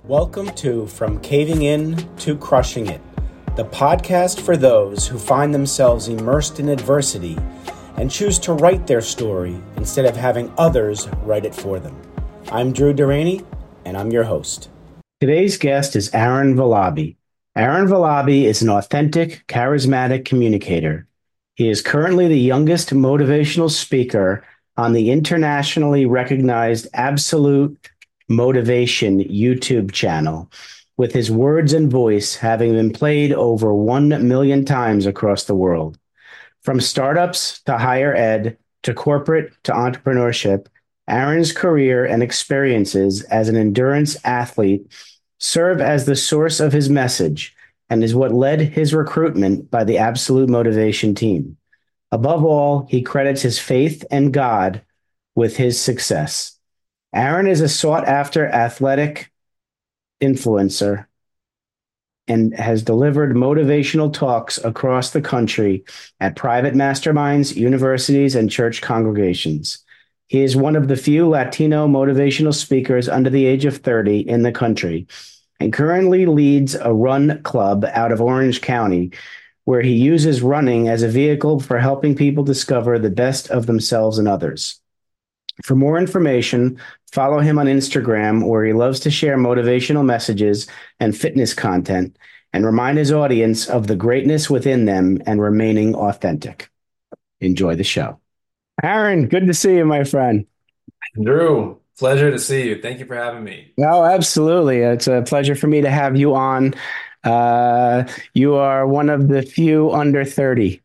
Welcome to From Caving In to Crushing It, the podcast for those who find themselves immersed in adversity and choose to write their story instead of having others write it for them. I'm Drew Durrani, and I'm your host. Today's guest is Aaron Valabi. Aaron Valabi is an authentic, charismatic communicator. He is currently the youngest motivational speaker on the internationally recognized Absolute Motivation YouTube channel, with his words and voice having been played over 1 million times across the world. From startups to higher ed to corporate to entrepreneurship, Aaron's career and experiences as an endurance athlete serve as the source of his message and is what led his recruitment by the Absolute Motivation team. Above all, he credits his faith and God with his success. Aaron is a sought-after athletic influencer and has delivered motivational talks across the country at private masterminds, universities, and church congregations. He is one of the few Latino motivational speakers under the age of 30 in the country and currently leads a run club out of Orange County, where he uses running as a vehicle for helping people discover the best of themselves and others. For more information, follow him on Instagram, where he loves to share motivational messages and fitness content and remind his audience of the greatness within them and remaining authentic. Enjoy the show. Aaron, good to see you, my friend. Drew, pleasure to see you. Thank you for having me. Oh, absolutely. It's a pleasure for me to have you on. You are one of the few under 30.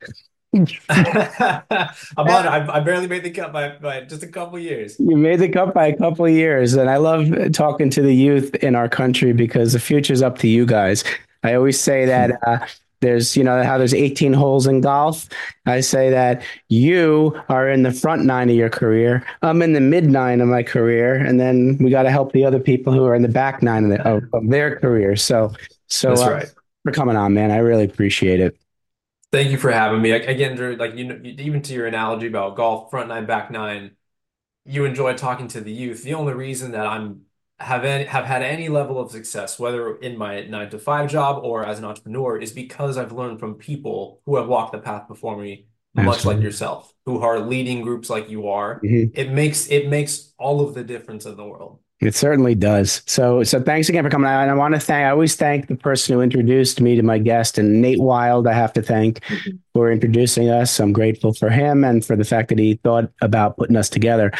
I barely made the cut by just a couple years. You made the cut by a couple of years, and I love talking to the youth in our country because the future's up to you guys. I always say that there's, how there's 18 holes in golf. I say that you are in the front nine of your career. I'm in the mid nine of my career, and then we got to help the other people who are in the back nine of their career. So That's right. for coming on, man. I really appreciate it. Thank you for having me. Again, Drew, even to your analogy about golf, front nine, back nine, you enjoy talking to the youth. The only reason that have had any level of success, whether in my 9 to 5 job or as an entrepreneur, is because I've learned from people who have walked the path before me, much like Absolutely. yourself, who are leading groups like you are. Mhm. It makes all of the difference in the world. It certainly does. So thanks again for coming on. And I always thank the person who introduced me to my guest, and Nate Wild, I have to thank for introducing us. I'm grateful for him and for the fact that he thought about putting us together.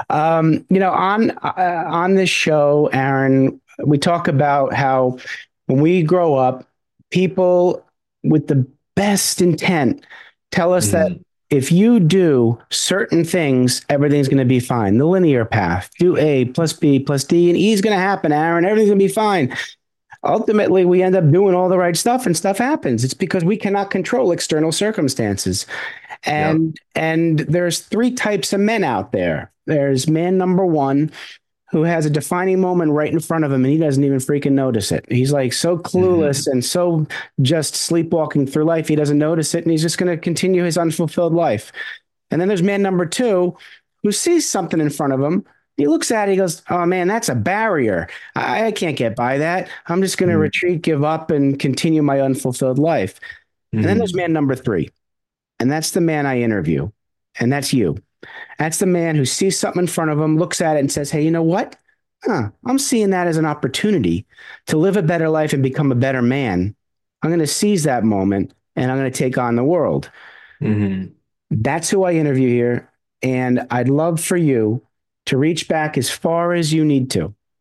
On this show, Aaron, we talk about how when we grow up, people with the best intent tell us that Mhm. if you do certain things, everything's going to be fine. The linear path, do A plus B plus D, and E is going to happen, Aaron. Everything's going to be fine. Ultimately, we end up doing all the right stuff and stuff happens. It's because we cannot control external circumstances. Yep. And there's three types of men out there. There's man number one, who has a defining moment right in front of him and he doesn't even freaking notice it. He's like so clueless Mhm. and so just sleepwalking through life. He doesn't notice it and he's just going to continue his unfulfilled life. And then there's man number two, who sees something in front of him. He looks at it, he goes, oh man, that's a barrier. I can't get by that. I'm just going to Mhm. retreat, give up, and continue my unfulfilled life. And then there's Mhm. man number three, and that's the man I interview. And that's you. That's the man who sees something in front of him, looks at it, and says, hey, you know what? I'm seeing that as an opportunity to live a better life and become a better man. I'm going to seize that moment and I'm going to take on the world. Mhm. That's who I interview here. And I'd love for you to reach back as far as you need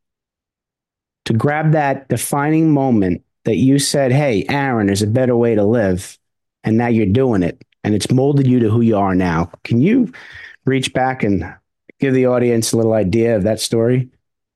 to grab that defining moment that you said, hey, Aaron, there's a better way to live. And now you're doing it. And it's molded you to who you are now. Can you reach back and give the audience a little idea of that story?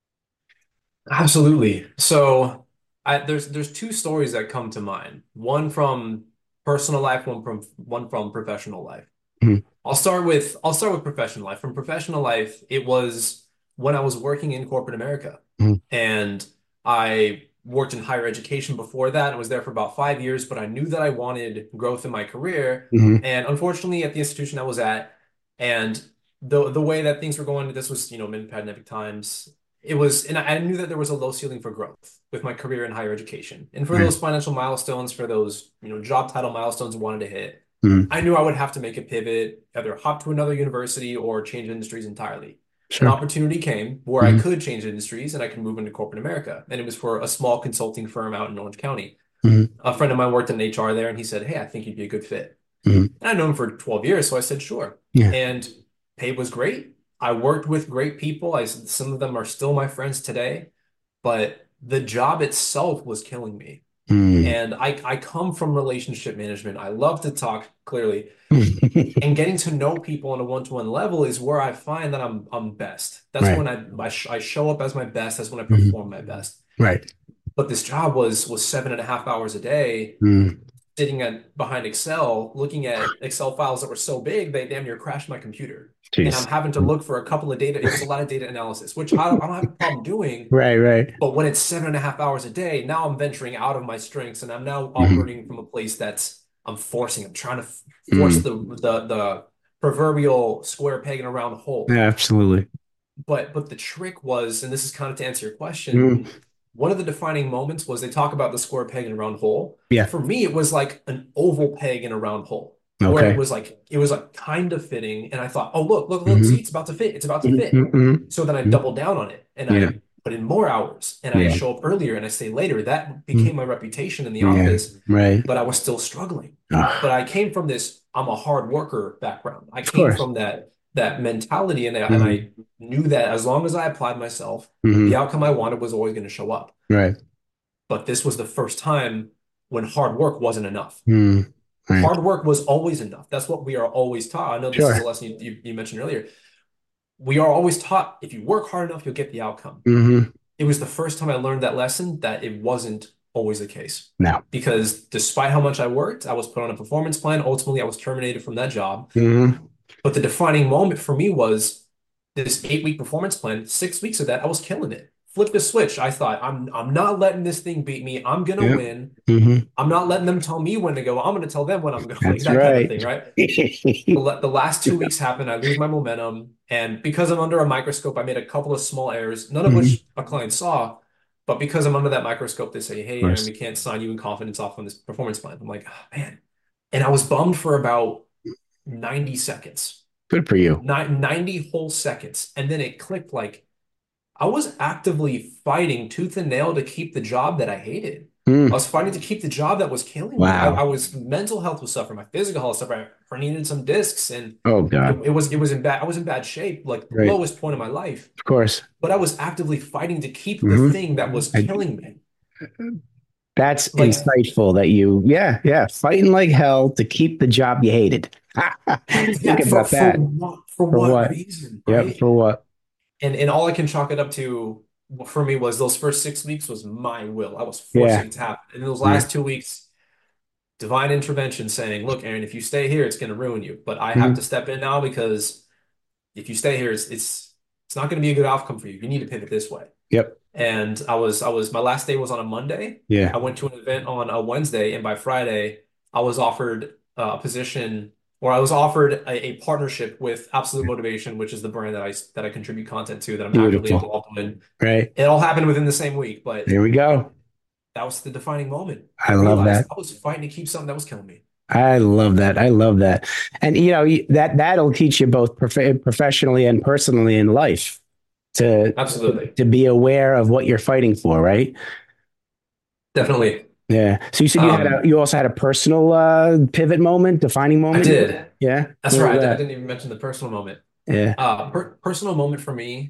Absolutely. So there's two stories that come to mind. One from personal life, one from professional life. Mhm. I'll start with professional life. From professional life, it was when I was working in corporate America. Mhm. And I worked in higher education before that and was there for about 5 years, but I knew that I wanted growth in my career. Mhm. And unfortunately, at the institution I was at, and the way that things were going, this was, mid-pandemic times, it was, and I knew that there was a low ceiling for growth with my career in higher education. And for Right. those financial milestones, for those, job title milestones I wanted to hit, Mm. I knew I would have to make a pivot, either hop to another university or change industries entirely. An Sure. opportunity came where I Hmm. could change industries and I could move into corporate America. And it was for a small consulting firm out in Orange County. Hmm. A friend of mine worked in HR there and he said, "Hey, I think you'd be a good fit." Hmm. And I'd known him for 12 years, so I said, sure. Yeah. And pay was great. I worked with great people. Some of them are still my friends today, but the job itself was killing me. Mm. And I come from relationship management. I love to talk clearly, and getting to know people on a one-to-one level is where I find that I'm best. That's Right. when I show up as my best. That's when I Hmm. perform my best. Right. But this job was 7.5 hours a day, Mm. sitting behind Excel, looking at Excel files that were so big they damn near crashed my computer. And I'm Jeez. having to look for a couple of data. It was a lot of data analysis, which I don't have a problem doing. Right. Right. But when it's 7.5 hours a day, now I'm venturing out of my strengths, and I'm now Hmm. operating from a place that's I'm forcing. I'm trying to force Mm. the proverbial square peg in a round hole. Yeah, absolutely. But the trick was, and this is kind of to answer your question, Mm. one of the defining moments was they talk about the square peg in a round hole. Yeah. For me, it was like an oval peg in a round hole, where Okay. it was like kind of fitting, and I thought, oh look, see, Hmm. it's about to fit, it's about to fit. Hmm. So then I Hmm. doubled down on it, and Yeah. I put in more hours, and I Yeah. show up earlier, and I stay later. That became Mm. my reputation in the Yeah. office, Right. but I was still struggling. But Ah, I came from this I'm a hard worker background. I of came course. from that mentality, and Hmm. I knew that as long as I applied myself, the Hmm. outcome I wanted was always going to show up. Right. But this was the first time when hard work wasn't enough. Mm. Right. Hard work was always enough. That's what we are always taught. I know this is a Sure. lesson you mentioned earlier. We are always taught if you work hard enough, you'll get the outcome. Hmm. It was the first time I learned that lesson that it wasn't always the case. No. Because despite how much I worked, I was put on a performance plan. Ultimately, I was terminated from that job. Hmm. But the defining moment for me was this 8 week performance plan. 6 weeks of that, I was killing it. Flip the switch. I thought, I'm not letting this thing beat me. I'm gonna Yep. win. Hmm. I'm not letting them tell me when to go. I'm gonna tell them when I'm going, That's that kind of right. thing, right? The last 2 weeks happen. I lose my momentum. And because I'm under a microscope, I made a couple of small errors, none of Hmm. which a client saw. But because I'm under that microscope, they say, Of "Hey, Aaron, course. we can't sign you in confidence off on this performance plan." I'm like, oh, man. And I was bummed for about 90 seconds, Good for you. 90 whole seconds. And then it clicked like I was actively fighting tooth and nail to keep the job that I hated. I Mm. was fighting to keep the job that was killing me. I Wow. was mental health was suffering, my physical health suffered. I herniated some discs, and Oh God. it was in bad. I was in bad shape, like the Right. lowest point of my life. Of course. But I was actively fighting to keep the Hmm. thing that was killing me. That's Like, insightful that yeah, yeah, fighting like hell to keep the job you hated. yeah, Think about that. for For what what? reason, Yep, right? for what? And all I can chalk it up to for me was those first 6 weeks was my will. I was Yeah. forcing it to happen. And those Right. last 2 weeks, divine intervention saying, look, Aaron, if you stay here, it's going to ruin you. But I have to Mhm. step in now because if you stay here, it's not going to be a good outcome for you. You need to pivot this way. Yep. And my last day was on a Monday. Yeah. I went to an event on a Wednesday, and by Friday, I was offered a position, or I was offered a partnership with Absolute Motivation, which is the brand that I contribute content to, that I'm actively Beautiful. involved in. Right. It all happened within the same week, but There we go. that was the defining moment. I I love realized that. I was fighting to keep something that was killing me. I love that. I love that. And that'll teach you both professionally and personally in life to Absolutely. to be aware of what you're fighting for, right? Definitely. Yeah. So you said Um, you also had a personal pivot moment, defining I moment. did. Yeah. That's What was right. I that? didn't even mention the personal moment. Yeah. Personal moment for me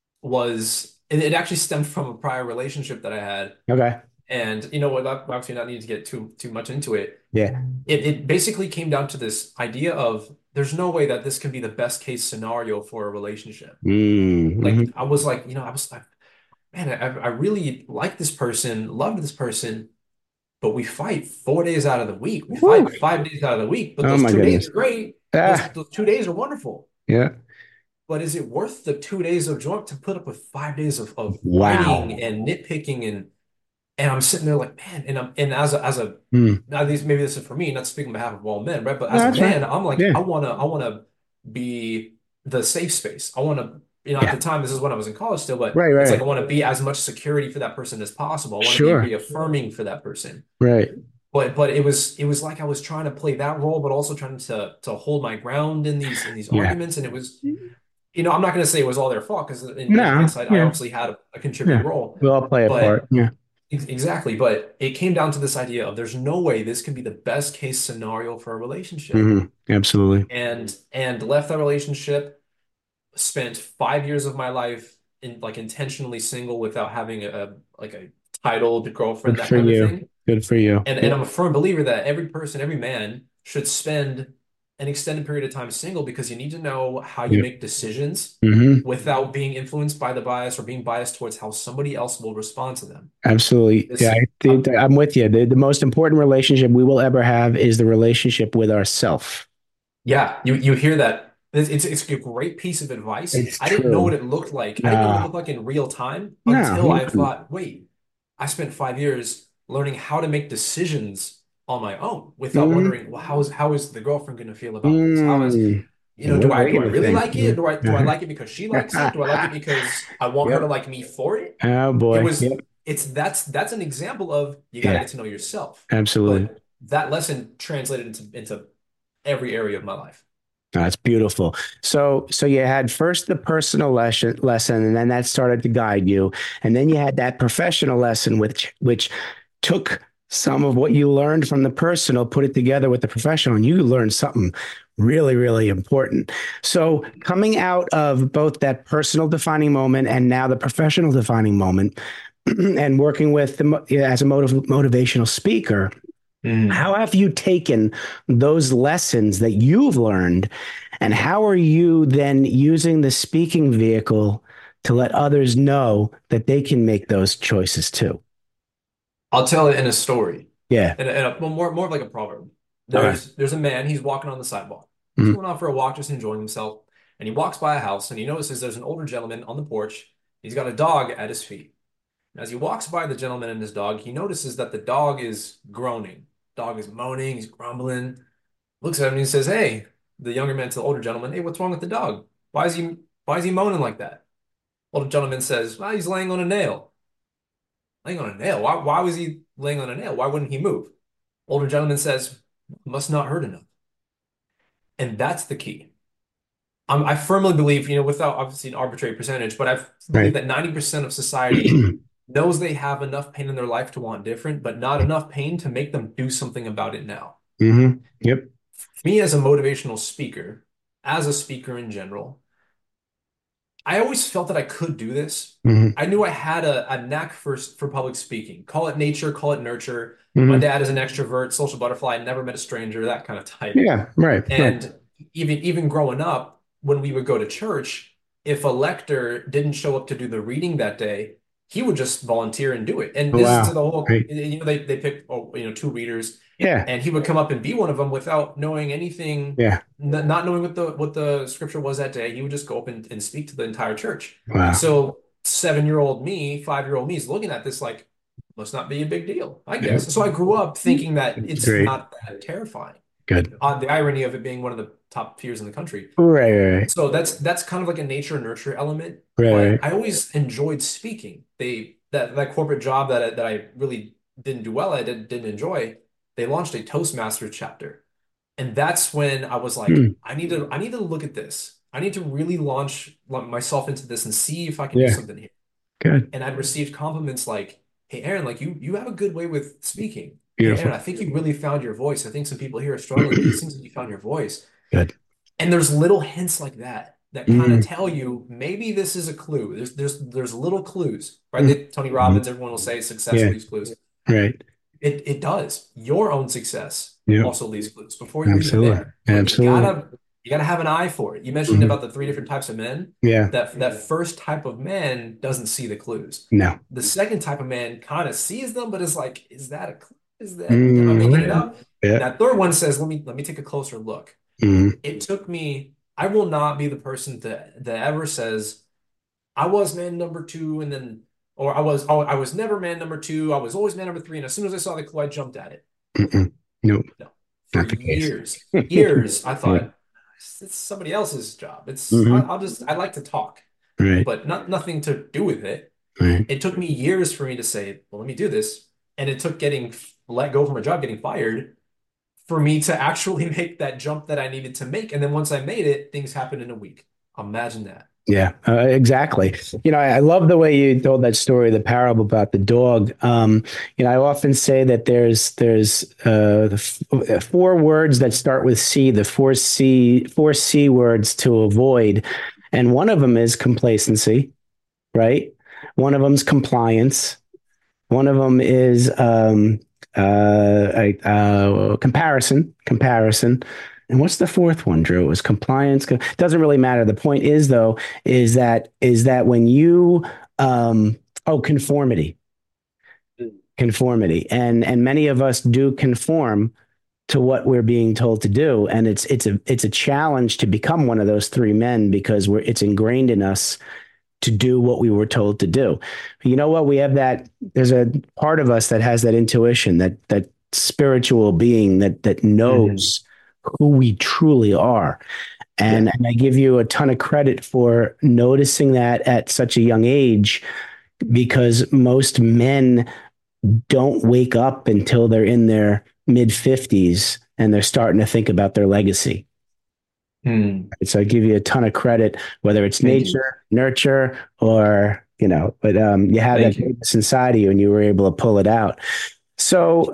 was it actually stemmed from a prior relationship that I had. Okay. And you know what, obviously not need to get too much into it. Yeah. It basically came down to this idea of there's no way that this can be the best case scenario for a relationship. Mm-hmm. Like I was like, I was like, man, I really like this person, loved this person, but we fight 4 days out of the week. We Woo. fight 5 days out of the week, but Oh those my 2 days goodness. are great. Ah. Those 2 days are wonderful. Yeah. But is it worth the 2 days of joy to put up with 5 days of Wow. fighting and nitpicking and I'm sitting there like, man, and as a Mm. now these maybe this is for me, not speaking on behalf of all men, right? But No, as a that's right. man, I'm like, Yeah. I wanna be the safe space. I wanna at Yeah. the time, this is when I was in college still, but Right, it's like I right. want to be as much security for that person as possible. I want to be Sure. reaffirming for that person. Right. But it was like I was trying to play that role, but also trying to hold my ground in these Yeah. arguments. And it was, I'm not going to say it was all their fault because in No. hindsight, I Yeah. obviously had a contributing Yeah. role. We all play a part. But Yeah. exactly, but it came down to this idea of there's no way this can be the best case scenario for a relationship. Absolutely. And left that relationship, spent 5 years of my life in like intentionally single without having a titled girlfriend, Good that for kind of you. thing. Good for you. And Yep. I'm a firm believer that every person, every man should spend an extended period of time single because you need to know how you Yep. make decisions hmm without being influenced by the bias or being biased towards how somebody else will respond to them. Absolutely. Yeah, This, I'm with you. The most important relationship we will ever have is the relationship with ourself. yeah, you hear that. It's a great piece of advice. It's I didn't know what true. it looked like. I didn't know what it No, looked like in real time no. until I thought, wait, I spent 5 years learning how to make decisions on my own without Mm-hmm. wondering, well, how is the girlfriend going to feel about this? How is Mm. do What are I they do I going to really think? like it? Do I like it because she likes it? Do I like it because I want her to Yep. like me for it? Oh It boy. was Yep. that's an example of you got to Yeah. get to know yourself. Absolutely. But that lesson translated into every area of my life. That's beautiful. So you had first the personal lesson, and then that started to guide you, and then you had that professional lesson, which took some of what you learned from the personal, put it together with the professional, and you learned something really, really important. So coming out of both that personal defining moment and now the professional defining moment, and working with as a motivational speaker. Mhm. How have you taken those lessons that you've learned, and how are you then using the speaking vehicle to let others know that they can make those choices too? I'll tell it in a story, Yeah. well, more of like a proverb. Okay. There's a man. He's walking on the sidewalk. He's Mhm. going out for a walk, just enjoying himself. And he walks by a house, and he notices there's an older gentleman on the porch. He's got a dog at his feet. And as he walks by the gentleman and his dog, he notices that the dog is groaning. Dog is moaning. He's grumbling. Looks at him and he says, "Hey," the younger man to the older gentleman, "Hey, what's wrong with the dog? Why is he moaning like that?" Older gentleman says, "Well, he's laying on a nail." Laying on a nail? Why was he laying on a nail? Why wouldn't he move? Older gentleman says, "Must not hurt enough." And that's the key. I firmly believe, without obviously an arbitrary percentage, but I believe Right. that 90% of society knows they have enough pain in their life to want different, but not enough pain to make them do something about it now. Yep. Me as a motivational speaker, as a speaker in general, I always felt that I could do this. hmm I knew I had a knack for public speaking. Call it nature, call it nurture. My hmm dad is an extrovert, social butterfly, never met a stranger, that kind of type. Yeah. Right. Right. And even growing up, when we would go to church, if a lector didn't show up to do the reading that day, he would just volunteer and do it. And Oh, this is to wow. the whole, Right. they picked, two readers, Yeah. and he would come up and be one of them without knowing anything, Yeah. not knowing what the scripture was that day. He would just go up and speak to the entire church. Wow. So 7-year-old me, 5-year-old me is looking at this like, must not be a big deal, I Yep. guess. So I grew up thinking that That's it's great. not that terrifying. Good. The irony of it being one of the top fears in the country. Right. Right. So that's kind of like a nature nurture element. Right. But Right. I always enjoyed speaking. That corporate job that I really didn't do well, I didn't enjoy. They launched a Toastmasters chapter, and that's when I was like, Hmm. I need to look at this. I need to really launch myself into this and see if I can do Yeah. something here. Good. And I'd received compliments like, "Hey, Aaron, like you have a good way with speaking. Hey, Aaron, Beautiful. I think you really found your voice. I think some people here are struggling, but it seems like you found your voice." Good. And there's little hints like that kind of hmm tell you maybe this is a clue. There's little clues, right? hmm Tony Robbins, everyone will say success Yeah. leaves clues. Right. It does. Your own success Yep. also leaves clues before you're even Absolutely. there. But you Absolutely. gotta you gotta have an eye for it. You mentioned hmm about the three different types of men. Yeah. That first type of man doesn't see the clues. No. The second type of man kind of sees them, but is like, is that a clue? Am I making it Right. up? And Yeah. that third one says, let me take a closer look. hmm It took me, I will not be the person that ever says, I was man number two, and then, or I was never man number two, I was always man number three, and as soon as I saw the clue, I jumped at it. Mm-mm. Nope. No. For Not the case. years, I Yeah. thought it's somebody else's job. hmm I like to talk. Right. but nothing to do with it. Right. It took me years for me to say, well, let me do this. And it took getting let go from a job, getting fired, for me to actually make that jump that I needed to make. And then once I made it, things happened in a week. Imagine that. Yeah, exactly. I love the way you told that story, the parable about the dog. I often say that there's four words that start with C, the four C words to avoid, and one of them is complacency, right? One of them's compliance. One of them is comparison. And what's the fourth one, Drew? It was compliance. Doesn't really matter. The point is, though, is that when you conformity, and many of us do conform to what we're being told to do, and it's a challenge to become one of those three men because it's ingrained in us to do what we were told to do. You know what? We have that. There's a part of us that has that intuition, that spiritual being that knows who we truly are. And I give you a ton of credit for noticing that at such a young age, because most men don't wake up until they're in their mid 50s and they're starting to think about their legacy. Hmm. So I give you a ton of credit, whether it's Thank you. nature, nurture, or, but you have that Thank you. greatness inside of you and you were able to pull it out. So,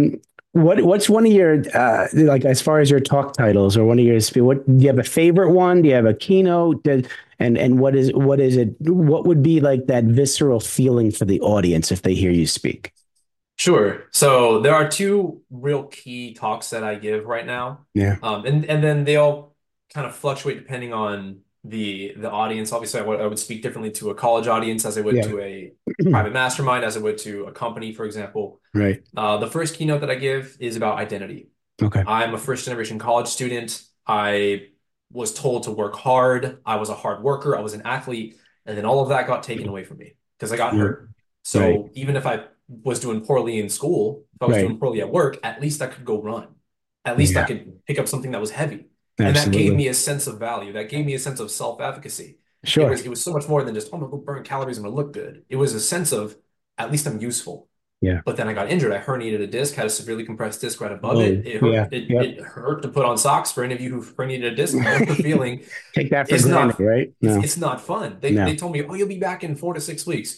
what's one of your, like, as far as your talk titles or one of your, do you have a favorite one? Do you have a keynote? And what is it? What would be like that visceral feeling for the audience if they hear you speak? Sure. So there are two real key talks that I give right now. Yeah. And then they all kind of fluctuate depending on the audience. Obviously, I would speak differently to a college audience as I would Yeah. to a private mastermind, as I would to a company, for example. Right. The first keynote that I give is about identity. Okay. I'm a first generation college student. I was told to work hard. I was a hard worker. I was an athlete. And then all of that got taken away from me because I got Yeah. hurt. Right. So even if I was doing poorly in school, if I was Right. doing poorly at work, at least I could go run. At least I Yeah. could pick up something that was heavy. And that gave Absolutely. me a sense of value. That gave me a sense of self-efficacy. It Sure. was it was so much more than just, oh, I'm gonna go burn calories, I'm gonna look good. It was a sense of at least I'm useful. Yeah. But then I got injured. I herniated a disc, had a severely compressed disc right above Oh, it. It yeah. hurt. It, Yep. it hurt to put on socks. For any of you who've herniated a disc, I know the feeling. Take that for It's granted, not. right? It's No. it's not fun. They No. told me, oh, you'll be back in 4 to 6 weeks.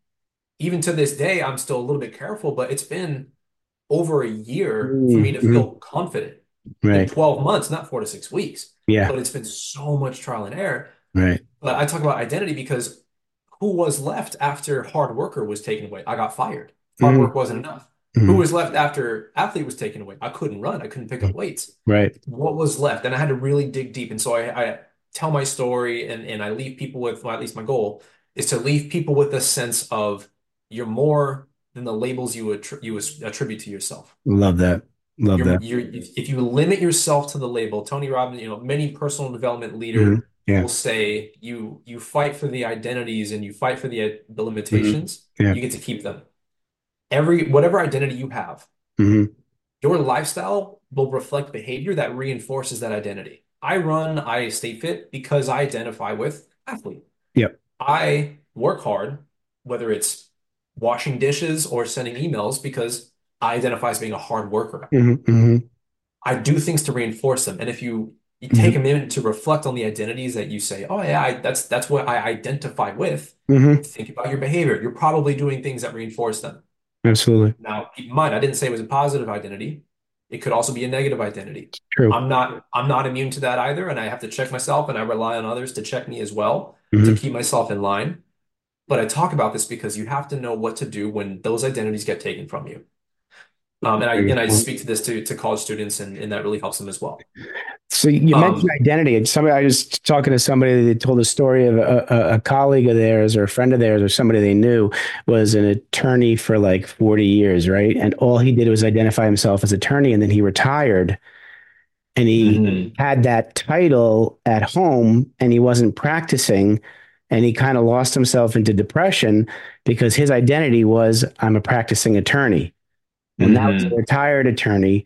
Even to this day, I'm still a little bit careful, but it's been over a year for me to Mm-hmm. feel confident. It's been Right. 12 months, not 4 to 6 weeks, Yeah. but it's been so much trial and error. Right. But I talk about identity because who was left after hard worker was taken away? I got fired. Hard Mm-hmm. work wasn't enough. Who Mm-hmm. was left after athlete was taken away? I couldn't run. I couldn't pick up weights. Right. What was left? And I had to really dig deep. And so I tell my story and I leave people with, well, at least my goal is to leave people with a sense of you're more than the labels you attribute to yourself. Love that. Love that. If you limit yourself to the label, Tony Robbins, many personal development Mm-hmm. leader Yeah. will say you fight for the identities and you fight for the Mm-hmm. limitations, Yeah. you get to keep them. Whatever identity you have, Mm-hmm. your lifestyle will reflect behavior that reinforces that identity. I stay fit because I identify with athlete. Yep. I work hard, whether it's washing dishes or sending emails, because I identify as being a hard worker. Mm-hmm. Mm-hmm. I do things to reinforce them. And if you take Mm-hmm. a minute to reflect on the identities that you say, oh yeah, that's what I identify with, Mm-hmm. think about your behavior. You're probably doing things that reinforce them. Absolutely. Now, keep in mind, I didn't say it was a positive identity. It could also be a negative identity. True. I'm not immune to that either, and I have to check myself, and I rely on others to check me as well to Mm-hmm. keep myself in line. But I talk about this because you have to know what to do when those identities get taken from you. And I speak to this to college students, and that really helps them as well. So you mentioned Um, identity. I was talking to somebody that told a story of a colleague of theirs or a friend of theirs or somebody they knew was an attorney for like 40 years, right? And all he did was identify himself as attorney, and then he retired and he mhm, had that title at home and he wasn't practicing, and he kind of lost himself into depression because his identity was, I'm a practicing attorney. Well, now he's a mhm, retired attorney,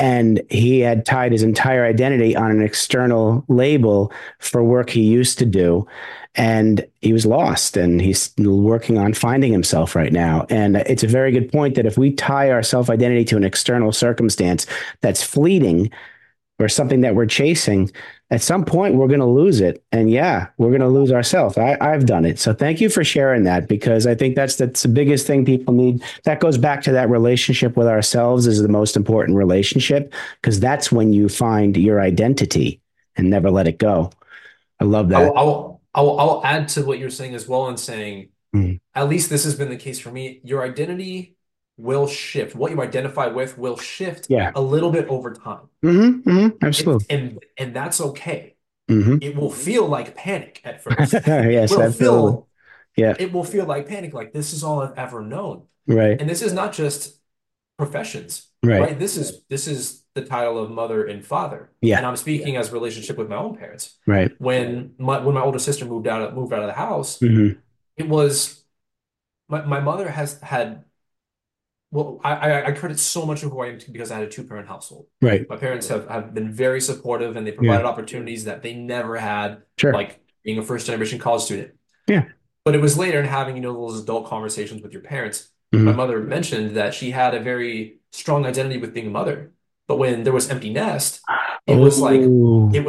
And he had tied his entire identity on an external label for work he used to do. And he was lost, and he's working on finding himself right now. And it's a very good point that if we tie our self identity to an external circumstance that's fleeting or something that we're chasing, at some point we're going to lose it. And yeah, we're going to lose ourselves. I've done it. So thank you for sharing that, because I think that's the biggest thing people need. That goes back to that relationship with ourselves is the most important relationship, because that's when you find your identity and never let it go. I love that. I'll add to what you're saying as well, and saying, Mm. at least this has been the case for me. Your identity will shift. What you identify with will shift Yeah. a little bit over time. Absolutely. And that's okay. Hmm. It will feel like panic at first. Yes, absolutely. Yeah. It will feel like panic, like this is all I've ever known. Right. And this is not just professions, Right. right? This is the title of mother and father. Yeah. And I'm speaking as relationship with my own parents. Right. When my older sister moved out of the house, Hmm. it was my mother has had, well, I credit so much of who I am to because I had a two-parent household. Right. My parents have been very supportive, and they Yeah. provided opportunities that they never had, Sure. like being a first generation college student. Yeah. But it was later in having, those adult conversations with your parents. Mhm. My mother mentioned that she had a very strong identity with being a mother. But when there was empty nest, it was like, Oh, wait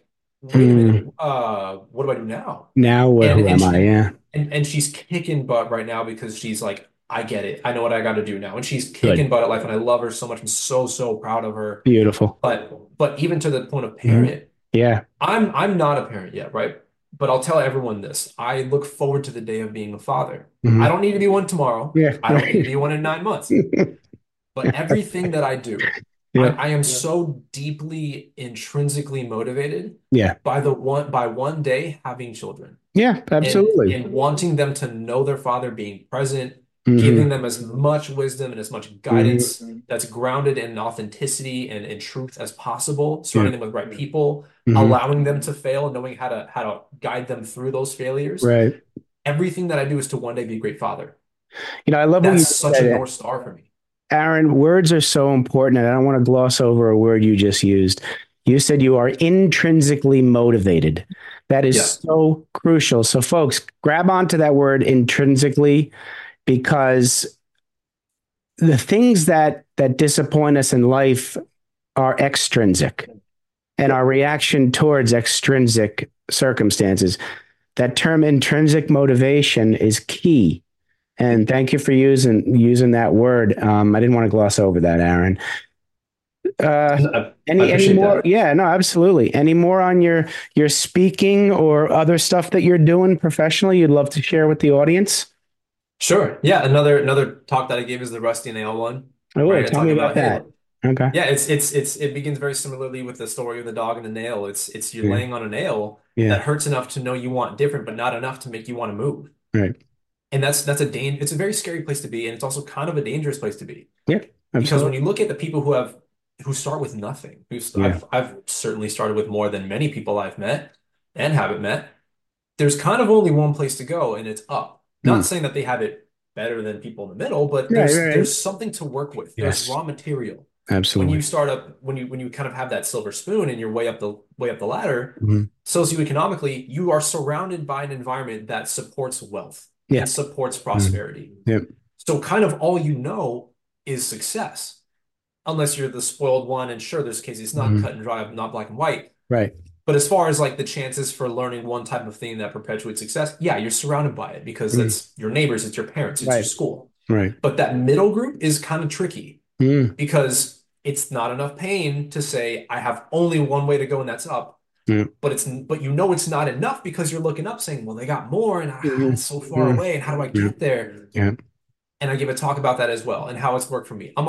a minute, what do I do now? now what? And Who am I? Yeah. and she's kicking butt right now because she's like, I get it. I know what I got to do now. And she's Good. kicking butt at life, and I love her so much. I'm so proud of her. Beautiful. But even to the point of parent, Yeah. I'm not a parent yet, right? But I'll tell everyone this. I look forward to the day of being a father. Mhm. I don't need to be one tomorrow. Yeah. I don't need to be one in 9 months. But everything that I do, Yeah. I am so deeply intrinsically motivated Yeah. by one day having children, Yeah. Absolutely. and wanting them to know their father, being present, Mhm. giving them as much wisdom and as much guidance that's grounded in authenticity and in truth as possible, surrounding them with right people, Mhm. allowing them to fail, knowing how to guide them through those failures. Right. Everything that I do is to one day be a great father. I love what you That's such a said, North Star for me. Aaron. Words are so important, and I don't want to gloss over a word you just used. You said you are intrinsically motivated. That is Yeah. so crucial. So, folks, grab onto that word intrinsically, because the things that disappoint us in life are extrinsic, and our reaction towards extrinsic circumstances. That term intrinsic motivation is key. And thank you for using that word. I didn't want to gloss over that, Aaron. I Any appreciate more? that. Yeah, no, absolutely. Any more on your speaking or other stuff that you're doing professionally you'd love to share with the audience? Sure. Yeah. Another talk that I gave is the Rusty Nail one, Oh, right? I tell talk me about, about that. Okay. yeah, it begins very similarly with the story of the dog and the nail. It's you're Yeah. laying on a nail Yeah. that hurts enough to know you want different, but not enough to make you want to move. Right. And it's a very scary place to be, and it's also kind of a dangerous place to be. Yeah. Because when Absolutely. you look at the people who start with nothing, Yeah. I've certainly started with more than many people I've met and haven't met. There's kind of only one place to go, and it's up. Not saying that they have it better than people in the middle, but Right. there's Right. something to work with. There's Yes. raw material. When Absolutely. you start up, when you kind of have that silver spoon and you're way up the ladder, Mhm. socioeconomically, you are surrounded by an environment that supports wealth Yeah. and supports prosperity. Yep. So kind of all you know is success, unless you're the spoiled one. And sure, there's cases it's not Mhm. cut and dry, not black and white. Right. But as far as like the chances for learning one type of thing that perpetuates success, yeah, you're surrounded by it because that's your neighbors, it's your parents, it's your Right. school. Right. But that middle group is kind of tricky Mm. because it's not enough pain to say I have only one way to go and that's up. Yeah. But it's not enough because you're looking up saying, well, they got more and Mhm. it's so far Mhm. away and how do I Yeah. get there? Yeah. And I give a talk about that as well and how it's worked for me.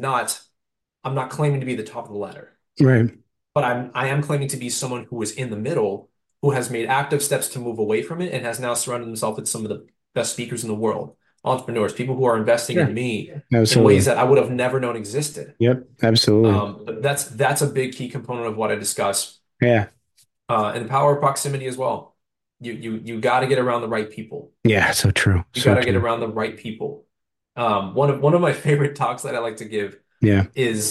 I'm not claiming to be the top of the ladder, Right. but I am claiming to be someone who is in the middle, who has made active steps to move away from it and has now surrounded himself with some of the best speakers in the world, entrepreneurs, people who are investing Yeah. in me in Absolutely. ways that I would have never known existed. Yep. Absolutely. But that's a big key component of what I discuss, Yeah. and the power of proximity as well. You got to get around the right people. Yeah. So true. You So got to get true. around the right people. One of my favorite talks that I like to give Yeah. is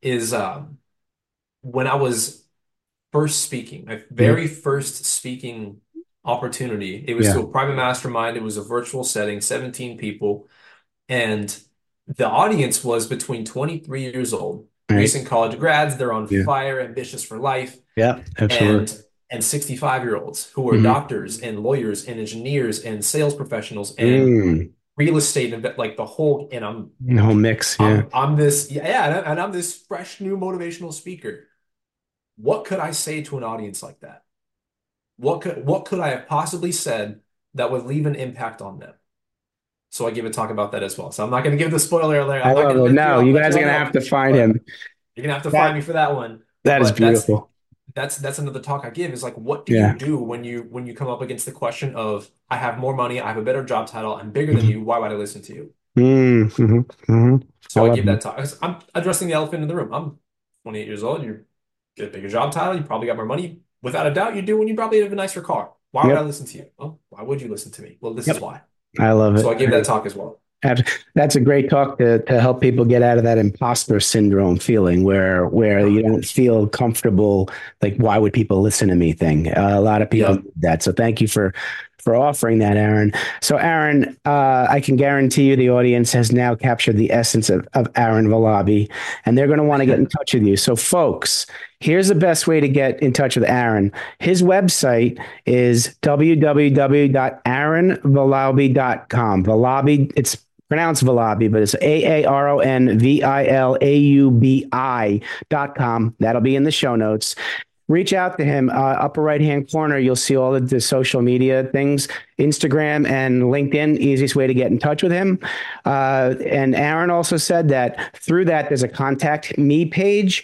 is when I was first speaking, my Mhm. very first speaking opportunity. It was Yeah. to a private mastermind. It was a virtual setting, 17 people, and the audience was between 23 years old, Right. recent college grads, they're on Yeah. fire, ambitious for life, Yeah. Absolutely. and 65-year-olds who are Hmm. doctors and lawyers and engineers and sales professionals and Mm. real estate and like the whole, and The whole mix. Yeah. I'm this, yeah, and I'm this fresh new motivational speaker. What could I say to an audience like that? What could I have possibly said that would leave an impact on them? So I give a talk about that as well. So I'm not going to give the spoiler alert. I I'm not love going to it. No, you let guys you are all gonna know, have to find but him. you're gonna have to That find me for that one. that is But that's beautiful. that's another talk I give is like, what do you Yeah. do when you come up against the question of I have more money, I have a better job title, I'm bigger than Mhm. you. Why would I listen to you? Mm-hmm. Hmm. I So I love give that that. talk. I'm addressing the elephant in the room. I'm 28 years old. You get a bigger job title. You probably got more money. Without a doubt, you do, and you probably have a nicer car. Why would I Yep. listen to you? Well, why would you listen to me? Well, this is Yep. why. I love So it. I give that talk as well. That's a great talk to help people get out of that imposter syndrome feeling where you don't feel comfortable. Like, why would people listen to me thing? A lot of people Yep. need that. So thank you for offering that, Aaron. So Aaron, I can guarantee you the audience has now captured the essence of Aaron Valabi, and they're going to want to get in touch with you. So folks, here's the best way to get in touch with Aaron. His website is www.aaronvalabi.com. Valabi, it's pronounced Valabi, but it's AARONVILAUBI.com. That'll be in the show notes. Reach out to him. Upper right hand corner, you'll see all of the social media things, Instagram and LinkedIn, easiest way to get in touch with him. And Aaron also said that through that, there's a contact me page.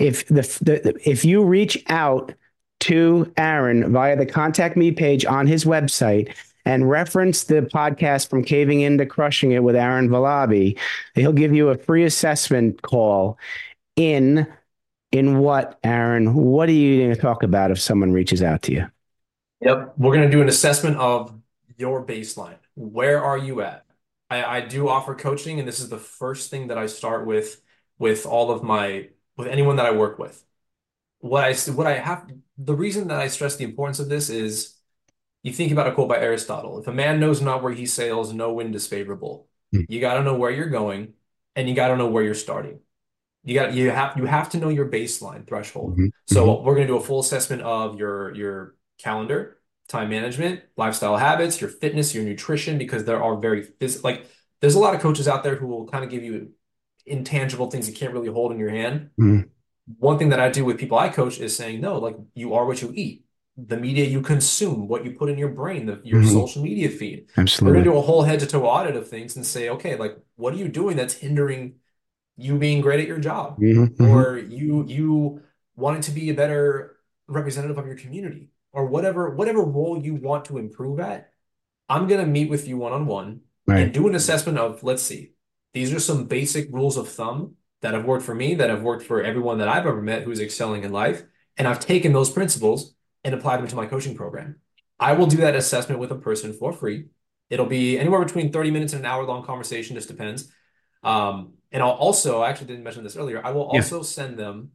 If you reach out to Aaron via the contact me page on his website and reference the podcast from Caving Into Crushing It with Aaron Valabi, he'll give you a free assessment call in what, Aaron? What are you going to talk about if someone reaches out to you? Yep. We're going to do an assessment of your baseline. Where are you at? I do offer coaching, and this is the first thing that I start with all of my with anyone that I work with. What I have the reason that I stress the importance of this is you think about a quote by Aristotle. If a man knows not where he sails, no wind is favorable. You got to know where you're going, and you got to know where you're starting. You have to know your baseline threshold. Mm-hmm. Mm-hmm. So we're going to do a full assessment of your calendar, time management, lifestyle habits, your fitness, your nutrition, because there are like there's a lot of coaches out there who will kind of give you intangible things you can't really hold in your hand. Mm-hmm. One thing that I do with people I coach is saying, no, like you are what you eat, the media you consume, what you put in your brain, your Mm-hmm. social media feed. We're going Absolutely. to do a whole head to toe audit of things and say, okay, like what are you doing that's hindering you being great at your job Mm-hmm. Mm-hmm. or you wanting to be a better representative of your community or whatever role you want to improve at. I'm going to meet with you one-on-one and Right. do an assessment of, let's see, these are some basic rules of thumb that have worked for me, that have worked for everyone that I've ever met who's excelling in life. And I've taken those principles and applied them to my coaching program. I will do that assessment with a person for free. It'll be anywhere between 30 minutes and an hour long conversation, just depends. And I'll also, I actually didn't mention this earlier, I will Yeah. also send them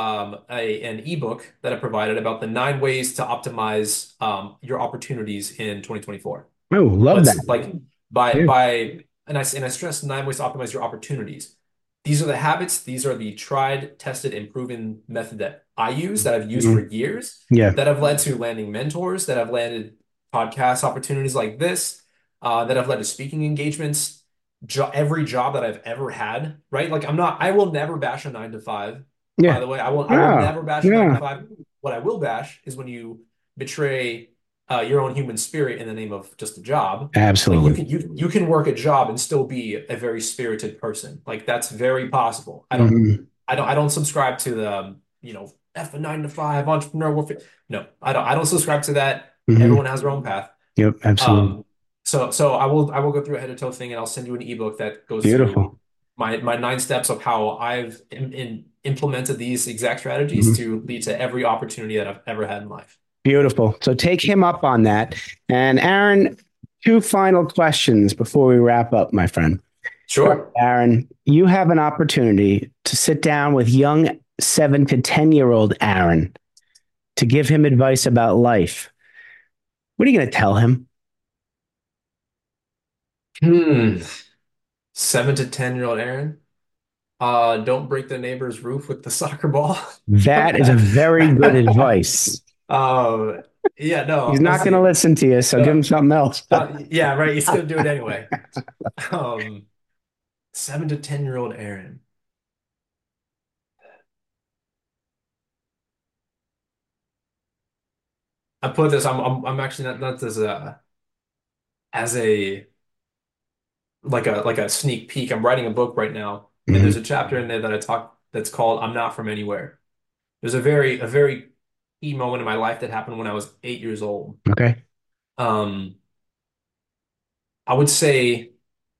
an ebook that I provided about the 9 ways to optimize your opportunities in 2024. Oh, love Let's that. like by Yeah. by and I stress 9 ways to optimize your opportunities. These are the habits, these are the tried, tested, and proven method that I use, that I've used for Mm-hmm. years, Yeah. that have led to landing mentors, that have landed podcast opportunities like this, that have led to speaking engagements, every job that I've ever had, right? Like I will never bash a 9 to 5. By Yeah. the way, I will Oh, never bash a nine to yeah. five. What I will bash is when you betray your own human spirit in the name of just a job. Like Absolutely. you can work a job and still be a very spirited person. Like that's very possible. Mm-hmm. I don't subscribe to the F a 9 to 5 entrepreneur warfare. No, I don't subscribe to that. Mm-hmm. Everyone has their own path. Yep. Absolutely. So I will go through a head to toe thing and I'll send you an ebook that goes through Beautiful. my 9 steps of how I've implemented these exact strategies Mm-hmm. to lead to every opportunity that I've ever had in life. Beautiful. So take him up on that. And Aaron, two final questions before we wrap up, my friend. All right, Sure. Aaron, you have an opportunity to sit down with young 7 to 10-year-old Aaron to give him advice about life. What are you going to tell him? Hmm. 7 to 10 year old Aaron. Don't break the neighbor's roof with the soccer ball. That is a very good advice. Um, yeah, He's no, let's not going to see. listen to you, so give No, him something else. yeah, right. He's gonna do it anyway. Um, 7 to 10 year old Aaron. I put this. I'm actually not as a like a sneak peek. I'm writing a book right now, and there's Mhm. a chapter in there that I talk that's called "I'm Not From Anywhere." There's a very key moment in my life that happened when I was 8 years old. Okay. Um, I would say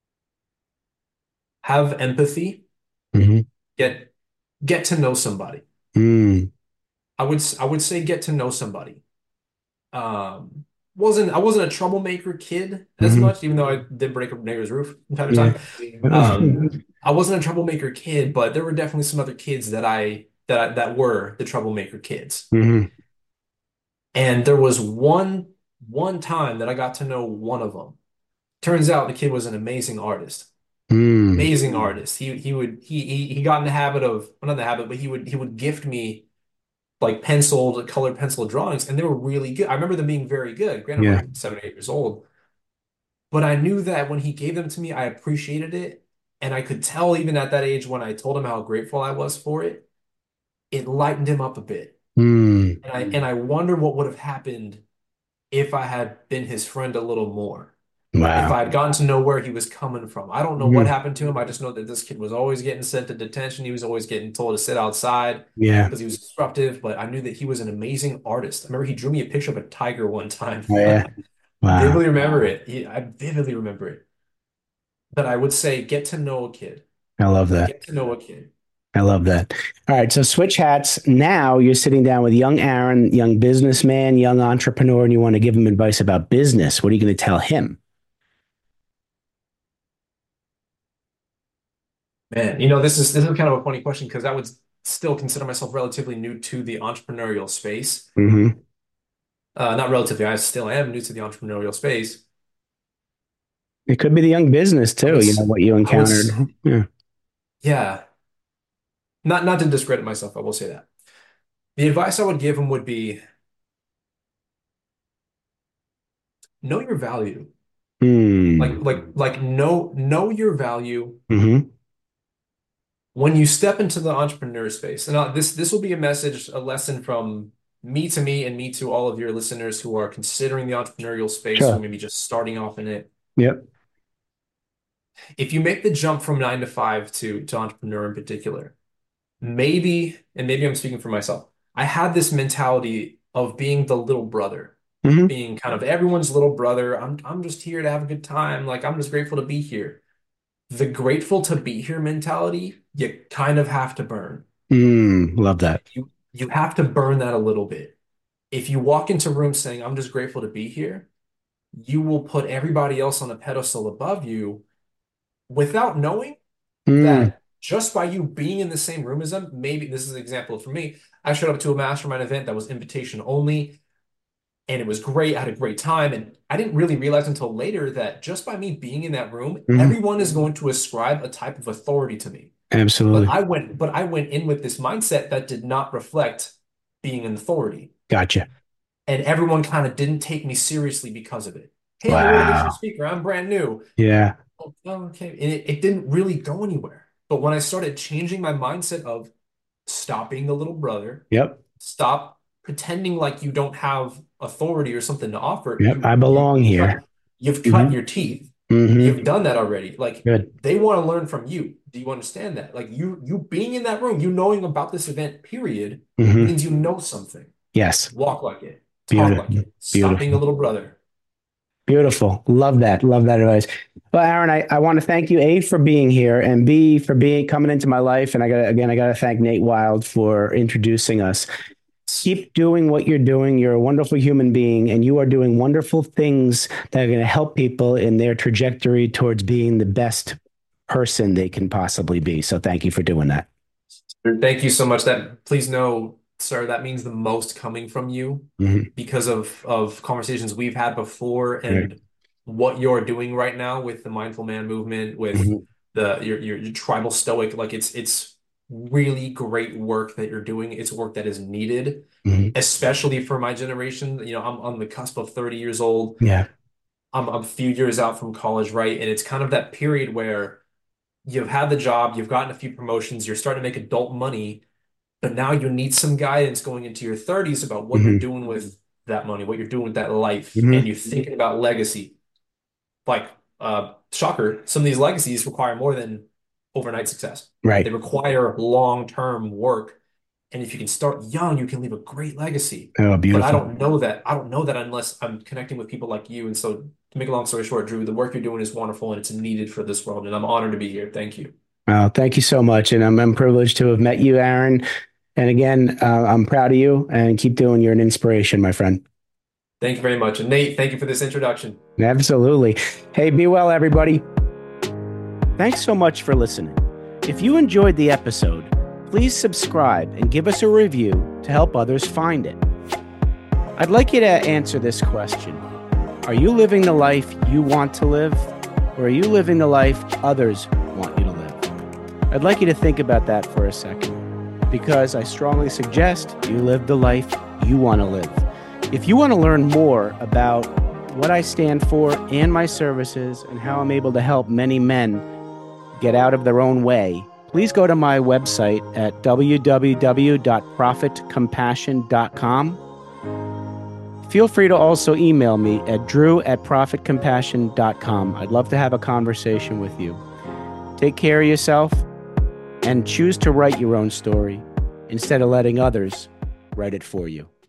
have empathy, Hmm. get get to know somebody. Mm. I would say get to know somebody. Um, I wasn't a troublemaker kid as Hmm. much, even though I did break a neighbor's roof from time to Yeah. time. I wasn't a troublemaker kid, but there were definitely some other kids that were the troublemaker kids. Hmm. And there was one time that I got to know one of them. Turns out the kid was an amazing artist. Mm. Amazing artist. He got in the habit of, well, not the habit, but he would gift me like penciled, colored pencil drawings, and they were really good. I remember them being very good. Granted, I'm Yeah. like 7 or 8 years old, but I knew that when he gave them to me, I appreciated it, and I could tell even at that age when I told him how grateful I was for it, it lightened him up a bit. Mm. And I wonder what would have happened if I had been his friend a little more. If Wow. I had gotten to know where he was coming from. I don't know what Mhm. happened to him. I just know that this kid was always getting sent to detention. He was always getting told to sit outside Yeah. because he was disruptive, but I knew that he was an amazing artist. I remember he drew me a picture of a tiger one time. Oh, yeah. Wow. Vividly remember it. I vividly remember it. But I would say get to know a kid. I love that. Get to know a kid. I love that. All right. So switch hats. Now you're sitting down with young Aaron, young businessman, young entrepreneur, and you want to give him advice about business. What are you going to tell him? Man, this is kind of a funny question because I would still consider myself relatively new to the entrepreneurial space. Hmm. Not relatively, I still am new to the entrepreneurial space. It could be the young business I too. would, You know s- what you I would, encountered. s- Yeah. yeah, not to discredit myself, I will say that. The advice I would give him would be know your value. Hmm. Know your value Hmm. when you step into the entrepreneur space. And this will be a message, a lesson from me and me to all of your listeners who are considering the entrepreneurial space, who Sure. may be just starting off in it. Yep. If you make the jump from 9 to 5 to entrepreneur in particular, maybe I'm speaking for myself, I had this mentality of being the little brother, Hmm. being kind of everyone's little brother. I'm just here to have a good time. Like I'm just grateful to be here. The grateful to be here mentality, you kind of have to burn. Mm. Love that. You have to burn that a little bit. If you walk into rooms saying, I'm just grateful to be here, you will put everybody else on a pedestal above you without knowing Mm. that just by you being in the same room as them, maybe this is an example for me. I showed up to a mastermind event that was invitation only, and it was great. I had a great time. And I didn't really realize until later that just by me being in that room, Hmm. everyone is going to ascribe a type of authority to me. But Absolutely. I went in with this mindset that did not reflect being an authority. Gotcha. And everyone kind of didn't take me seriously because of it. Hey, I'm a motivational Wow. speaker. I'm brand new. Yeah. Oh, okay. And it didn't really go anywhere. But when I started changing my mindset of stop being the little brother, Yep. stop pretending like you don't have authority or something to offer, Yep. I belong here. you've cut Hmm. your teeth. Hmm. You've done that already. Like Good. they want to learn from you. Do you understand that? Like you being in that room, you knowing about this event, period, Hmm. means you know something. Yes. Walk like it, talk like Beautiful. it, stop being a Beautiful. little brother. Beautiful. Love that. Love that advice. Well, Aaron, I want to thank you, A, for being here, and B, for being coming into my life. And I got to thank Nate Wild for introducing us. Keep doing what you're doing. You're a wonderful human being, and you are doing wonderful things that are going to help people in their trajectory towards being the best person they can possibly be. So thank you for doing that. Thank you so much. That please know, sir, that means the most coming from you because of conversations we've had before and what you're doing right now with the Mindful Man movement, with your tribal stoic. Like it's really great work that you're doing. It's work that is needed, especially for my generation. You know, I'm on the cusp of 30 years old. Yeah. I'm a few years out from college, right? And it's kind of that period where you've had the job, you've gotten a few promotions, you're starting to make adult money, but now you need some guidance going into your 30s about what you're doing with that money, what you're doing with that life, and you're thinking about legacy. Like, shocker, some of these legacies require more than overnight success. Right. They require long-term work. And if you can start young, you can leave a great legacy. Oh, beautiful. But I don't know that. I don't know that unless I'm connecting with people like you. And so to make a long story short, Drew, the work you're doing is wonderful and it's needed for this world. And I'm honored to be here. Thank you. Thank you so much. And I'm privileged to have met you, Aaron. And again, I'm proud of you and keep doing. You're an inspiration, my friend. Thank you very much. And Nate, thank you for this introduction. Absolutely. Hey, be well, everybody. Thanks so much for listening. If you enjoyed the episode, please subscribe and give us a review to help others find it. I'd like you to answer this question. Are you living the life you want to live, or are you living the life others want you to live? I'd like you to think about that for a second, because I strongly suggest you live the life you want to live. If you want to learn more about what I stand for and my services and how I'm able to help many men get out of their own way, please go to my website at www.profitcompassion.com. Feel free to also email me at drew@profitcompassion.com. I'd love to have a conversation with you. Take care of yourself and choose to write your own story instead of letting others write it for you.